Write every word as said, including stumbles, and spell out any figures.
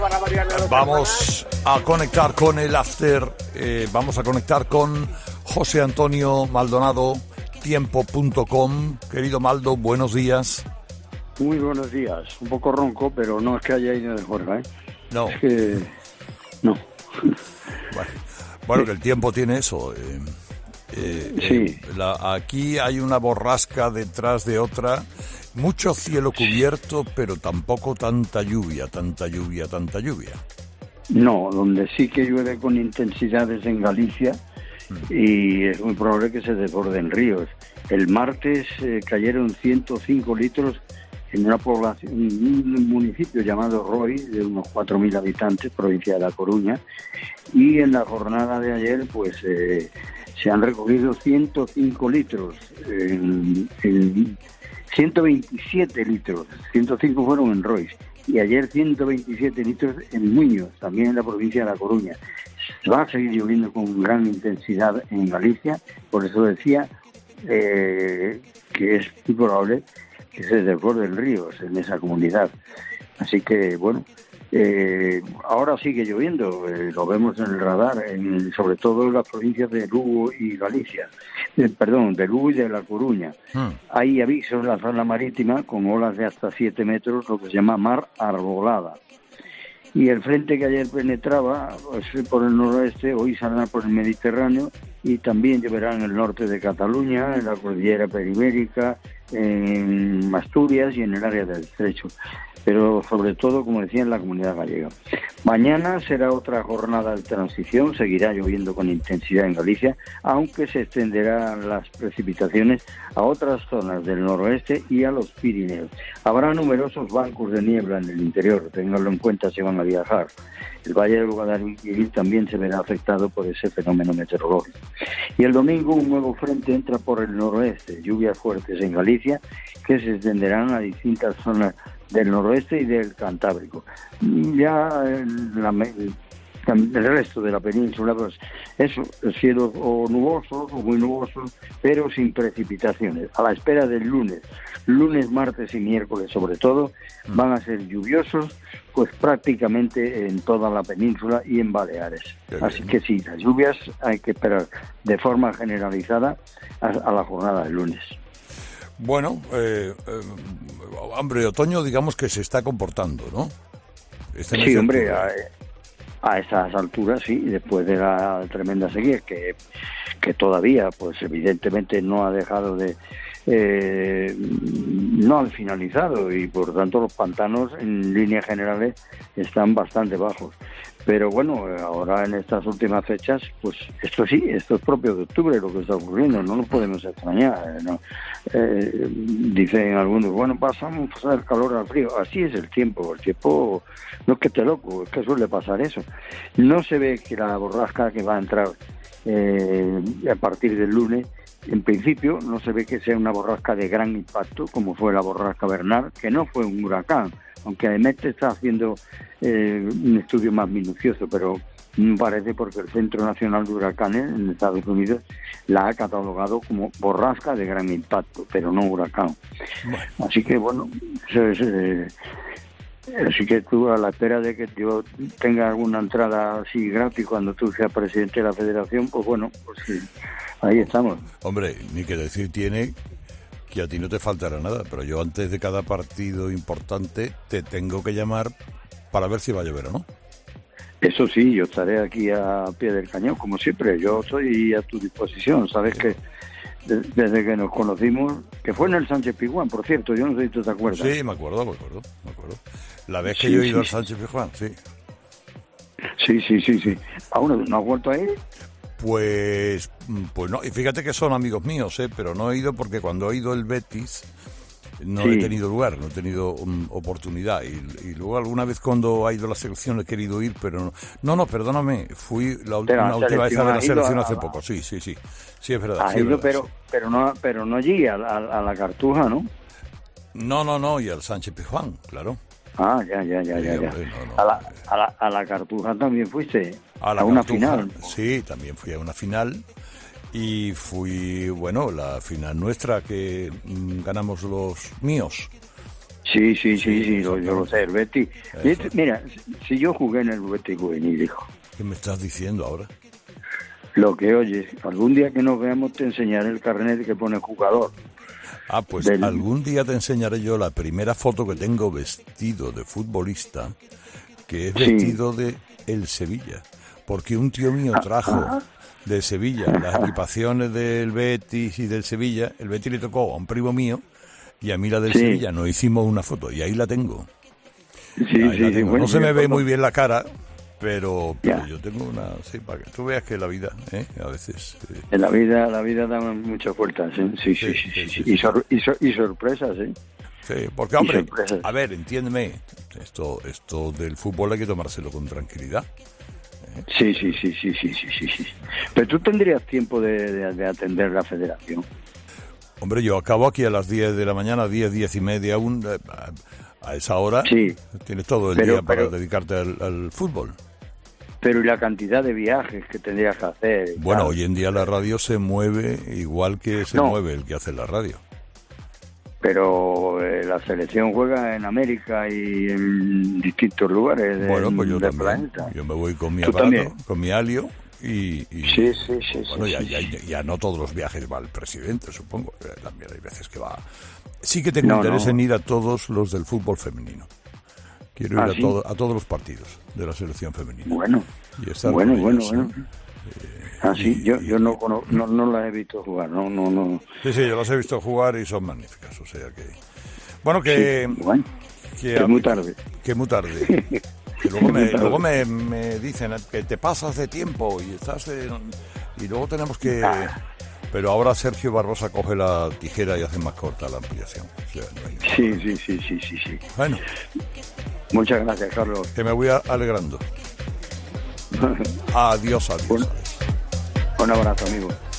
Vamos a conectar con el after, eh, vamos a conectar con José Antonio Maldonado, tiempo punto com. Querido Maldo, buenos días. Muy buenos días. Un poco ronco, pero no es que haya ido de juerga, ¿eh? No. Es que... no. Bueno, bueno, que el tiempo tiene eso. Eh, eh, sí. Eh, la, aquí hay una borrasca detrás de otra. Mucho cielo cubierto, pero tampoco tanta lluvia, tanta lluvia, tanta lluvia. No, donde sí que llueve con intensidades en Galicia mm. y es muy probable que se desborden ríos. El martes eh, cayeron ciento cinco litros en una población, un municipio llamado Roi, de unos cuatro mil habitantes, provincia de La Coruña, y en la jornada de ayer pues eh, se han recogido ciento cinco litros en... en ciento veintisiete litros, ciento cinco fueron en Rois, y ayer ciento veintisiete litros en Muñoz, también en la provincia de La Coruña. Va a seguir lloviendo con gran intensidad en Galicia, por eso decía eh, que es muy probable que se desborden ríos en esa comunidad. Así que, bueno, eh, ahora sigue lloviendo, eh, lo vemos en el radar, en, sobre todo en las provincias de Lugo y Galicia, eh, perdón, de Lugo y de La Coruña. Hmm. Hay avisos en la zona marítima con olas de hasta siete metros, lo que se llama mar arbolada. Y el frente que ayer penetraba pues, por el noroeste, hoy saldrá por el Mediterráneo y también lloverá en el norte de Cataluña, en la cordillera periférica, en Asturias y en el área del Estrecho. Pero sobre todo, como decía, en la comunidad gallega. Mañana será otra jornada de transición, seguirá lloviendo con intensidad en Galicia, aunque se extenderán las precipitaciones a otras zonas del noroeste y a los Pirineos. Habrá numerosos bancos de niebla en el interior, ténganlo en cuenta si van a viajar. El Valle del Guadalquivir también se verá afectado por ese fenómeno meteorológico. Y el domingo un nuevo frente entra por el noroeste, lluvias fuertes en Galicia, que se extenderán a distintas zonas del noroeste y del Cantábrico. Ya la, el, el resto de la península, pues eso, cielos o nubosos o muy nubosos, pero sin precipitaciones. A la espera del lunes, lunes, martes y miércoles sobre todo, van a ser lluviosos, pues prácticamente en toda la península y en Baleares. Así que sí, las lluvias hay que esperar de forma generalizada a, a la jornada del lunes. Bueno, eh, eh, hombre, otoño digamos que se está comportando, ¿no? Este sí, hombre, a, a esas alturas sí, después de la tremenda sequía, que, que todavía, pues evidentemente no ha dejado de... Eh, no han finalizado y por tanto los pantanos en líneas generales están bastante bajos. Pero bueno, ahora en estas últimas fechas, pues esto sí, esto es propio de octubre lo que está ocurriendo, no nos podemos extrañar, ¿no? Eh, dicen algunos, bueno, pasamos a pasar el calor al frío, así es el tiempo, el tiempo no es que esté loco, es que suele pasar eso. No se ve que la borrasca que va a entrar eh, a partir del lunes, en principio no se ve que sea una borrasca de gran impacto, como fue la borrasca Bernard, que no fue un huracán, aunque además está haciendo eh, un estudio más minucioso, pero no parece porque el Centro Nacional de Huracanes en Estados Unidos la ha catalogado como borrasca de gran impacto, pero no huracán. Bueno. Así que bueno, se, se, así que tú a la espera de que yo tenga alguna entrada así gratis cuando tú seas presidente de la Federación, pues bueno, pues sí, ahí estamos. Hombre, ni que decir tiene que a ti no te faltará nada, pero yo antes de cada partido importante te tengo que llamar para ver si va a llover o no. Eso sí, yo estaré aquí a pie del cañón, como siempre. Yo estoy a tu disposición. Sabes que desde que nos conocimos, que fue en el Sánchez Pizjuán, por cierto, yo no sé si tú te acuerdas. Sí, me acuerdo, me acuerdo, me acuerdo. La vez que sí, yo he ido sí, al Sánchez Pizjuán, sí. Sí, sí, sí, sí. ¿Aún no has vuelto a ir? Pues, pues no, y fíjate que son amigos míos, ¿eh? Pero no he ido porque cuando he ido el Betis no sí. he tenido lugar, no he tenido um, oportunidad y, y luego alguna vez cuando ha ido la selección he querido ir, pero no, no, no perdóname, fui la, una última vez a ver la selección a, hace poco, sí, sí, sí, sí es verdad. Ha sí, ido, es verdad pero, sí. pero no, pero no allí a, a, a la Cartuja, ¿no? No, no, no, y al Sánchez Pizjuán, claro. Ah, ya, ya, ya, sí, ya. Hombre, ya. No, no, a, la, a, la, a la Cartuja también fuiste. A, la a una Cartuja, final. Sí, también fui a una final. Y fui, bueno, la final nuestra que mmm, ganamos los míos. Sí, sí, sí, sí, lo, yo lo sé, el Betis. Eso. Mira, si yo jugué en el Betis juvenil, hijo. ¿Qué me estás diciendo ahora? Lo que oyes, algún día que nos veamos te enseñaré el carnet que pone jugador. Ah, pues Del... algún día te enseñaré yo la primera foto que tengo vestido de futbolista, que es vestido sí. de el Sevilla, porque un tío mío trajo ah, de Sevilla las equipaciones del Betis y del Sevilla. El Betis le tocó a un primo mío y a mí la del sí. Sevilla. Nos hicimos una foto y ahí la tengo. Sí, ahí sí, la tengo. Bueno, no se me ve todo. muy bien la cara, pero, pero yo tengo una, sí, para que tú veas que la vida, ¿eh? A veces... Eh. En la vida, la vida da muchas vueltas, ¿eh? sí, sí, sí, sí, sí, sí, sí. Y, sor, y, sor, y sorpresas, ¿eh? Sí, porque, hombre, a ver, entiéndeme, esto, esto del fútbol hay que tomárselo con tranquilidad. ¿eh? Sí, sí, sí, sí, sí, sí, sí, sí. Pero tú tendrías tiempo de, de, de atender la federación. Hombre, yo acabo aquí a las diez de la mañana, diez, diez y media, un, a, a esa hora sí, tienes todo el pero, día para pero, dedicarte al, al fútbol. Pero y la cantidad de viajes que tendrías que hacer. Bueno, claro. Hoy en día la radio se mueve igual que se no. mueve el que hace la radio. Pero eh, la selección juega en América y en distintos lugares de, bueno, pues yo del también. planeta. Yo me voy con mi ¿Tú aparato, también? con mi alio y... y sí, sí, sí. Bueno, sí, ya, sí, ya, sí. ya no todos los viajes va el presidente, supongo. También hay veces que va... Sí que tengo no, interés no. en ir a todos los del fútbol femenino. Quiero ir ¿Ah, a, sí? todo, a todos los partidos de la selección femenina. Bueno, y estar bueno, ellas, bueno, ¿sí? bueno. Eh, Ah, sí, y, yo, yo no, no, no las he visto jugar, no, no, no. Sí, sí, yo las he visto jugar y son magníficas, o sea que... Bueno, que... Sí, bueno, que, que muy tarde. Que muy tarde. Que luego me, luego me, me dicen que te pasas de tiempo y estás en, y luego tenemos que... Ah. Pero ahora Sergio Barbosa coge la tijera y hace más corta la ampliación. O sea, no hay... Sí, sí, sí, sí, sí, sí. Bueno. Muchas gracias, Carlos. Que me voy alegrando. Adiós, adiós. Un, un abrazo, amigo.